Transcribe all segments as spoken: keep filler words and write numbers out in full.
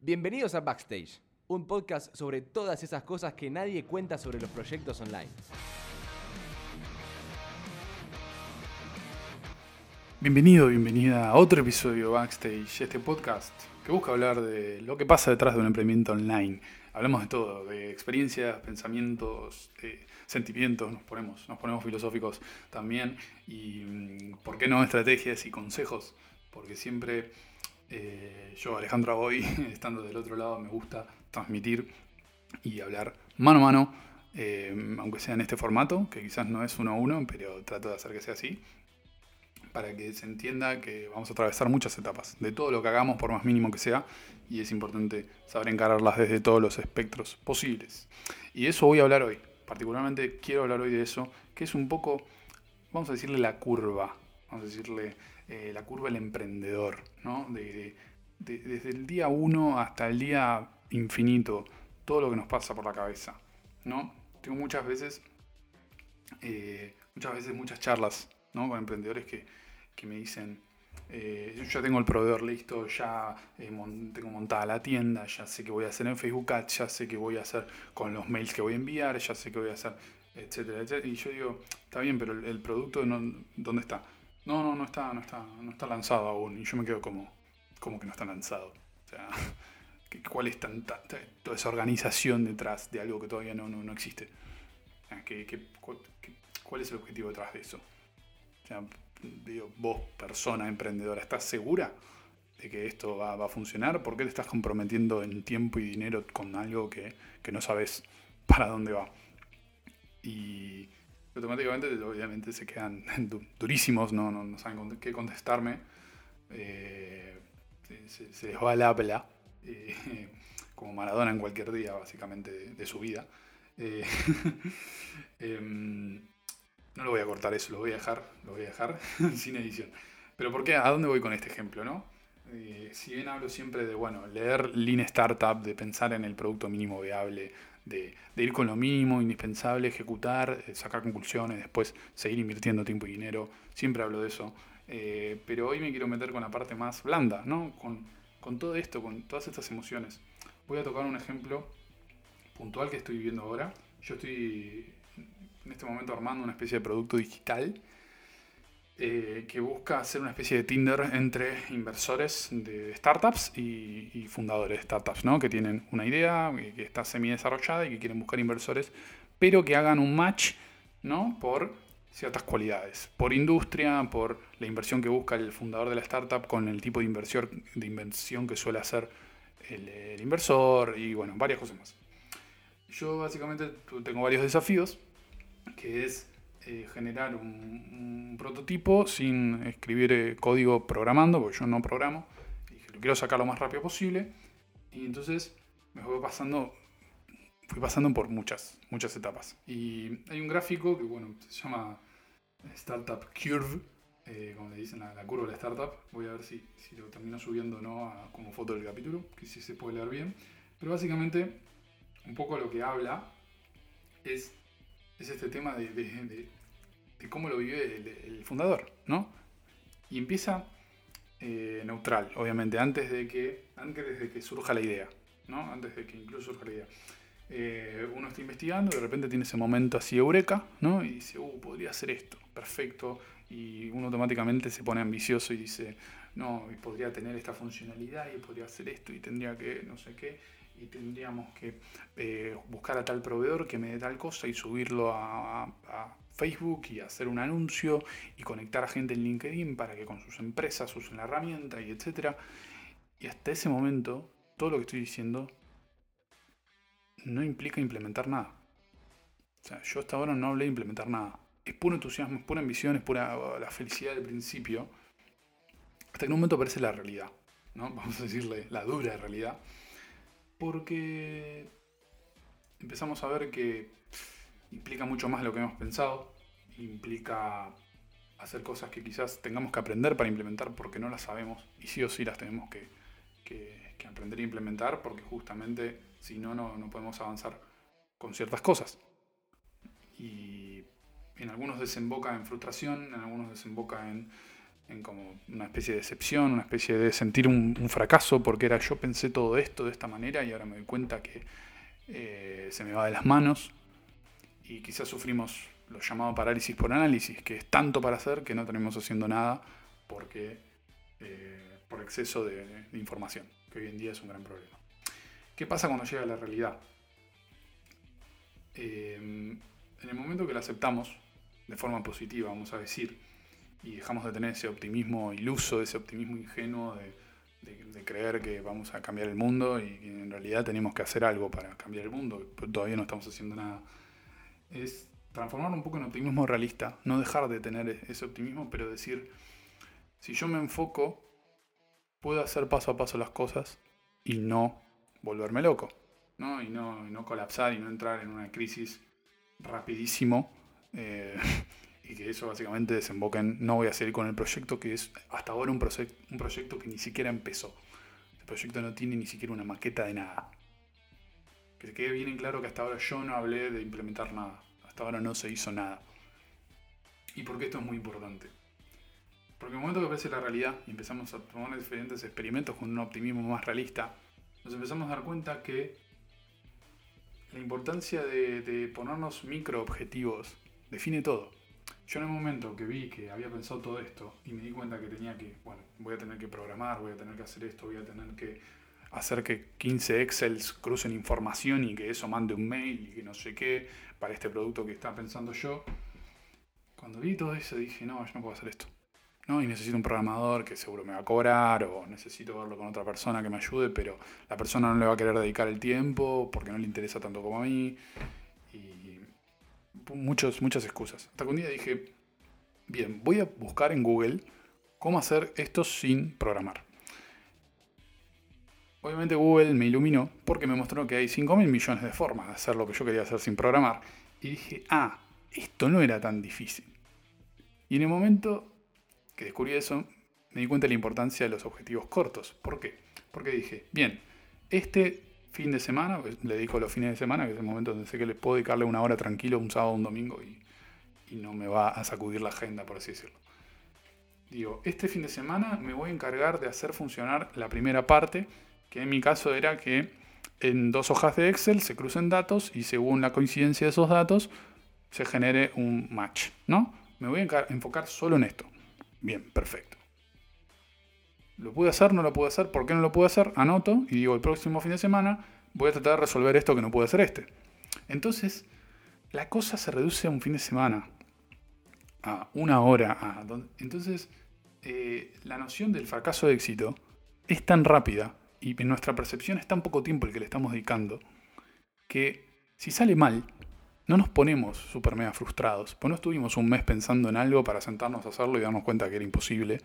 Bienvenidos a Backstage, un podcast sobre todas esas cosas que nadie cuenta sobre los proyectos online. Bienvenido, bienvenida a otro episodio de Backstage, este podcast que busca hablar de lo que pasa detrás de un emprendimiento online. Hablamos de todo, de experiencias, pensamientos, de sentimientos, nos ponemos, nos ponemos filosóficos también y, ¿por qué no?, estrategias y consejos, porque siempre eh, yo, Alejandro Aboy, estando del otro lado, me gusta transmitir y hablar mano a mano, eh, aunque sea en este formato, que quizás no es uno a uno, pero trato de hacer que sea así, para que se entienda que vamos a atravesar muchas etapas de todo lo que hagamos, por más mínimo que sea, y es importante saber encararlas desde todos los espectros posibles. Y de eso voy a hablar hoy. Particularmente quiero hablar hoy de eso, que es un poco, vamos a decirle la curva, vamos a decirle eh, la curva del emprendedor, ¿no? De, de, de, desde el día uno hasta el día infinito, todo lo que nos pasa por la cabeza, ¿no? Tengo muchas veces, eh, muchas veces muchas charlas, ¿no?, con emprendedores que que me dicen, eh, yo ya tengo el proveedor listo, ya eh, mon- tengo montada la tienda, ya sé qué voy a hacer en Facebook Ads, ya sé qué voy a hacer con los mails que voy a enviar, ya sé qué voy a hacer, etcétera, etcétera. Y yo digo, está bien, pero el, el producto, no, ¿dónde está? No, no, no está, no está, no está lanzado aún. Y yo me quedo como, ¿cómo que no está lanzado? O sea, ¿cuál es tanta, toda esa organización detrás de algo que todavía no, no, no existe? ¿Qué, qué, cuál, qué, ¿Cuál es el objetivo detrás de eso? O sea, digo, vos, persona emprendedora, ¿estás segura de que esto va, va a funcionar? ¿Por qué te estás comprometiendo en tiempo y dinero con algo que, que no sabes para dónde va? Y automáticamente, obviamente, se quedan durísimos, no, no, no saben qué contestarme. Eh, se, se les va el habla, eh, como Maradona en cualquier día, básicamente, de, de su vida. Eh, eh, No lo voy a cortar eso, lo voy a dejar, lo voy a dejar sin edición. Pero ¿por qué? ¿A dónde voy con este ejemplo, no? Eh, si bien hablo siempre de, bueno, leer Lean Startup, de pensar en el producto mínimo viable, de, de ir con lo mínimo, indispensable, ejecutar, eh, sacar conclusiones, después seguir invirtiendo tiempo y dinero, siempre hablo de eso. Eh, pero hoy me quiero meter con la parte más blanda, ¿no? Con, con todo esto, con todas estas emociones. Voy a tocar un ejemplo puntual que estoy viviendo ahora. Yo estoy en este momento armando una especie de producto digital eh, que busca hacer una especie de Tinder entre inversores de startups y, y fundadores de startups, ¿no? Que tienen una idea, que, que está semi desarrollada y que quieren buscar inversores, pero que hagan un match, ¿no?, por ciertas cualidades, por industria, por la inversión que busca el fundador de la startup con el tipo de inversión, de inversión que suele hacer el, el inversor y, bueno, varias cosas más. Yo básicamente tengo varios desafíos, que es eh, generar un, un prototipo sin escribir eh, código programando, porque yo no programo, y lo quiero sacar lo más rápido posible. Y entonces me voy pasando, fui pasando por muchas, muchas etapas. Y hay un gráfico que, bueno, se llama Startup Curve, eh, como le dicen, la, la curva de la startup. Voy a ver si, si lo termino subiendo o no a, como foto del capítulo, que si se puede leer bien. Pero básicamente, un poco lo que habla es es este tema de, de, de, de cómo lo vive el, el fundador, ¿no? Y empieza eh, neutral, obviamente, antes de que antes de que surja la idea, ¿no? Antes de que incluso surja la idea. Eh, uno está investigando, de repente tiene ese momento así eureka, ¿no? Y dice, uh, podría hacer esto, perfecto. Y uno automáticamente se pone ambicioso y dice, no, y podría tener esta funcionalidad y podría hacer esto y tendría que no sé qué. Y tendríamos que eh, buscar a tal proveedor que me dé tal cosa y subirlo a, a, a Facebook y hacer un anuncio y conectar a gente en LinkedIn para que con sus empresas usen la herramienta y etcétera. Y hasta ese momento, todo lo que estoy diciendo no implica implementar nada. O sea, yo hasta ahora no hablé de implementar nada. Es puro entusiasmo, es pura ambición, es pura la felicidad del principio. Hasta que en un momento aparece la realidad, ¿no? Vamos a decirle la dura realidad. Porque empezamos a ver que implica mucho más de lo que hemos pensado, implica hacer cosas que quizás tengamos que aprender para implementar porque no las sabemos y sí o sí las tenemos que, que, que aprender a implementar porque justamente si no, no, no podemos avanzar con ciertas cosas. Y en algunos desemboca en frustración, en algunos desemboca en en como una especie de decepción, una especie de sentir un, un fracaso, porque era yo pensé todo esto de esta manera y ahora me doy cuenta que eh, se me va de las manos y quizás sufrimos lo llamado parálisis por análisis, que es tanto para hacer que no tenemos haciendo nada porque eh, por exceso de, de información, que hoy en día es un gran problema. ¿Qué pasa cuando llega a la realidad? Eh, en el momento que la aceptamos de forma positiva, vamos a decir, y dejamos de tener ese optimismo iluso, ese optimismo ingenuo de, de, de creer que vamos a cambiar el mundo y que en realidad tenemos que hacer algo para cambiar el mundo, pero todavía no estamos haciendo nada. Es transformarlo un poco en optimismo realista, no dejar de tener ese optimismo, pero decir, si yo me enfoco, puedo hacer paso a paso las cosas y no volverme loco, ¿no? Y no, y no colapsar y no entrar en una crisis rapidísimo. Eh, y que eso básicamente desemboca en no voy a seguir con el proyecto, que es hasta ahora un, proye- un proyecto que ni siquiera empezó. El proyecto no tiene ni siquiera una maqueta de nada. Que quede bien en claro que hasta ahora yo no hablé de implementar nada. Hasta ahora no se hizo nada. ¿Y por qué esto es muy importante? Porque en el momento que aparece la realidad y empezamos a tomar diferentes experimentos con un optimismo más realista, nos empezamos a dar cuenta que la importancia de, de ponernos micro objetivos define todo. Yo en el momento que vi que había pensado todo esto y me di cuenta que tenía que, bueno, voy a tener que programar, voy a tener que hacer esto, voy a tener que hacer que quince Excels crucen información y que eso mande un mail y que no sé qué para este producto que estaba pensando yo. Cuando vi todo eso dije, no, yo no puedo hacer esto. No, y necesito un programador que seguro me va a cobrar o necesito verlo con otra persona que me ayude, pero la persona no le va a querer dedicar el tiempo porque no le interesa tanto como a mí. Muchos, muchas excusas. Hasta que un día dije, bien, voy a buscar en Google cómo hacer esto sin programar. Obviamente Google me iluminó porque me mostró que hay cinco mil millones de formas de hacer lo que yo quería hacer sin programar. Y dije, ah, esto no era tan difícil. Y en el momento que descubrí eso, me di cuenta de la importancia de los objetivos cortos. ¿Por qué? Porque dije, bien, este fin de semana, pues le dedico los fines de semana, que es el momento donde sé que le puedo dedicarle una hora tranquilo, un sábado o un domingo, y, y no me va a sacudir la agenda, por así decirlo. Digo, este fin de semana me voy a encargar de hacer funcionar la primera parte, que en mi caso era que en dos hojas de Excel se crucen datos y según la coincidencia de esos datos se genere un match, ¿no? Me voy a enfocar solo en esto. Bien, perfecto. ¿Lo pude hacer? ¿No lo pude hacer? ¿Por qué no lo pude hacer? Anoto y digo, el próximo fin de semana voy a tratar de resolver esto que no pude hacer este. Entonces, la cosa se reduce a un fin de semana, a una hora. A don... Entonces, eh, la noción del fracaso de éxito es tan rápida y en nuestra percepción es tan poco tiempo el que le estamos dedicando que si sale mal, no nos ponemos súper mega frustrados. Pues no estuvimos un mes pensando en algo para sentarnos a hacerlo y darnos cuenta que era imposible.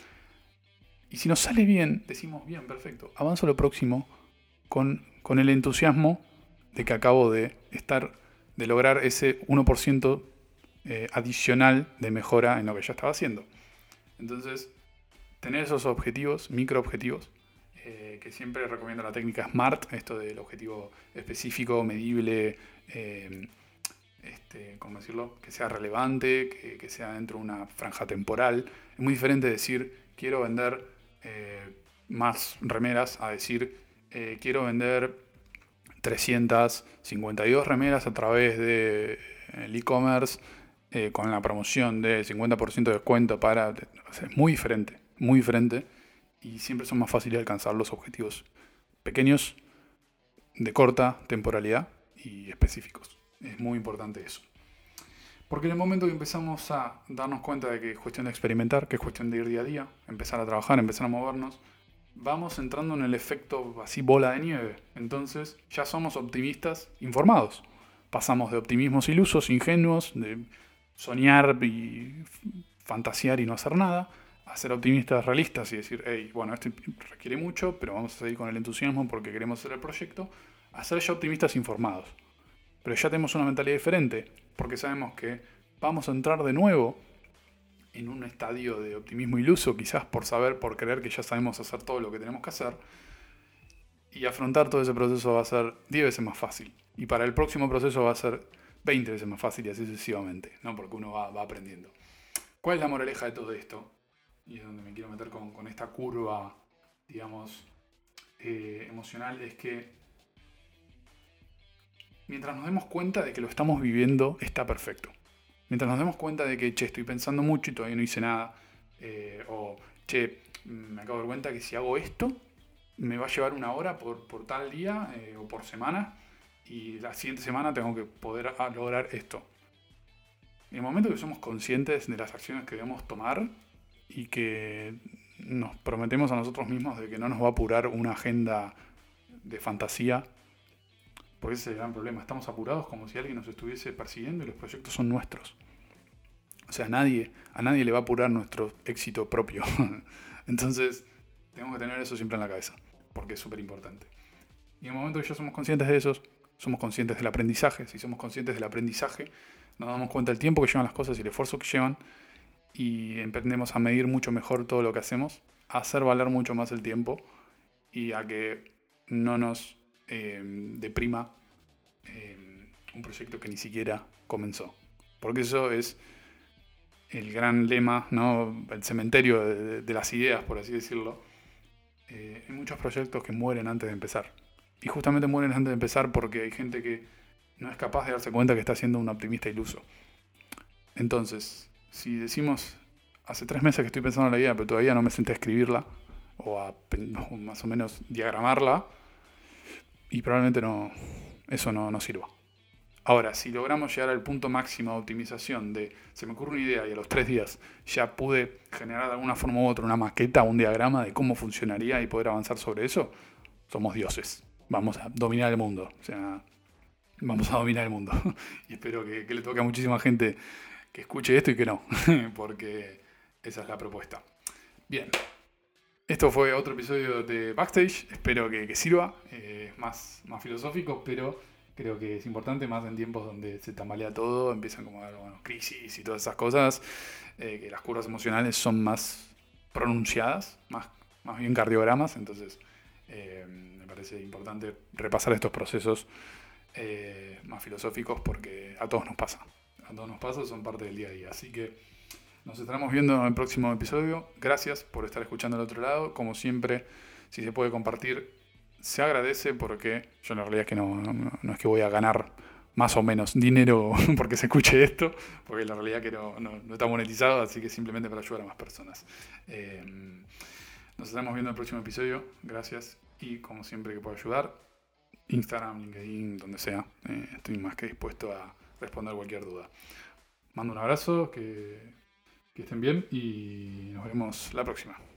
Y si nos sale bien, decimos, bien, perfecto, avanzo a lo próximo con, con el entusiasmo de que acabo de estar, de lograr ese uno por ciento eh, adicional de mejora en lo que ya estaba haciendo. Entonces, tener esos objetivos, micro objetivos, eh, que siempre recomiendo la técnica SMART, esto del objetivo específico, medible, eh, este, ¿cómo decirlo? Que sea relevante, que, que sea dentro de una franja temporal. Es muy diferente decir, quiero vender Eh, más remeras a decir eh, quiero vender trescientas cincuenta y dos remeras a través de el e-commerce eh, con la promoción de cincuenta por ciento de descuento para... O sea, es muy diferente, muy diferente y siempre son más fáciles de alcanzar los objetivos pequeños, de corta temporalidad y específicos. Es muy importante eso. Porque en el momento que empezamos a darnos cuenta de que es cuestión de experimentar, que es cuestión de ir día a día, empezar a trabajar, empezar a movernos, vamos entrando en el efecto así bola de nieve. Entonces ya somos optimistas informados. Pasamos de optimismos ilusos, ingenuos, de soñar y fantasear y no hacer nada, a ser optimistas realistas y decir, hey, bueno, esto requiere mucho, pero vamos a seguir con el entusiasmo porque queremos hacer el proyecto, a ser ya optimistas informados. Pero ya tenemos una mentalidad diferente, porque sabemos que vamos a entrar de nuevo en un estadio de optimismo iluso, quizás por saber, por creer que ya sabemos hacer todo lo que tenemos que hacer, y afrontar todo ese proceso va a ser diez veces más fácil. Y para el próximo proceso va a ser veinte veces más fácil y así sucesivamente, ¿no? Porque uno va, va aprendiendo. ¿Cuál es la moraleja de todo esto? y es donde me quiero meter con, con esta curva, digamos, eh, emocional, es que mientras nos demos cuenta de que lo estamos viviendo, está perfecto. Mientras nos demos cuenta de que, che, estoy pensando mucho y todavía no hice nada, eh, o, che, me acabo de dar cuenta que si hago esto, me va a llevar una hora por, por tal día eh, o por semana, y la siguiente semana tengo que poder a, lograr esto. En el momento que somos conscientes de las acciones que debemos tomar y que nos prometemos a nosotros mismos de que no nos va a apurar una agenda de fantasía, porque ese es el gran problema. Estamos apurados como si alguien nos estuviese persiguiendo y los proyectos son nuestros. O sea, a nadie, a nadie le va a apurar nuestro éxito propio. Entonces, tenemos que tener eso siempre en la cabeza, porque es súper importante. Y en el momento que ya somos conscientes de eso, somos conscientes del aprendizaje. Si somos conscientes del aprendizaje, nos damos cuenta del tiempo que llevan las cosas y el esfuerzo que llevan, y emprendemos a medir mucho mejor todo lo que hacemos, a hacer valer mucho más el tiempo y a que no nos eh, deprima eh, un proyecto que ni siquiera comenzó. Porque eso es el gran lema, ¿no? El cementerio de, de las ideas, por así decirlo. Eh, hay muchos proyectos que mueren antes de empezar. Y justamente mueren antes de empezar porque hay gente que no es capaz de darse cuenta que está siendo un optimista iluso. Entonces, si decimos, hace tres meses que estoy pensando en la idea, pero todavía no me senté a escribirla, o a o más o menos diagramarla, y probablemente no, eso no, no sirva. Ahora, si logramos llegar al punto máximo de optimización de, se me ocurre una idea y a los tres días ya pude generar de alguna forma u otra una maqueta, un diagrama de cómo funcionaría y poder avanzar sobre eso, somos dioses. Vamos a dominar el mundo. O sea, vamos a dominar el mundo. Y espero que, que le toque a muchísima gente que escuche esto y que no, porque esa es la propuesta. Bien, esto fue otro episodio de Backstage. Espero que, que sirva. Es eh, más, más filosófico, pero creo que es importante, más en tiempos donde se tambalea todo, empiezan como a haber bueno, crisis y todas esas cosas, eh, que las curvas emocionales son más pronunciadas, más, más bien cardiogramas. Entonces eh, me parece importante repasar estos procesos eh, más filosóficos, porque a todos nos pasa. A todos nos pasa, son parte del día a día. Así que nos estaremos viendo en el próximo episodio. Gracias por estar escuchando al otro lado. Como siempre, si se puede compartir, se agradece, porque yo la realidad es que no, no, no es que voy a ganar más o menos dinero porque se escuche esto, porque la realidad es que no, no, no está monetizado, así que simplemente para ayudar a más personas. Eh, nos estaremos viendo en el próximo episodio. Gracias. Y como siempre que puedo ayudar, Instagram, LinkedIn, donde sea, eh, estoy más que dispuesto a responder cualquier duda. Mando un abrazo, que, que estén bien y nos vemos la próxima.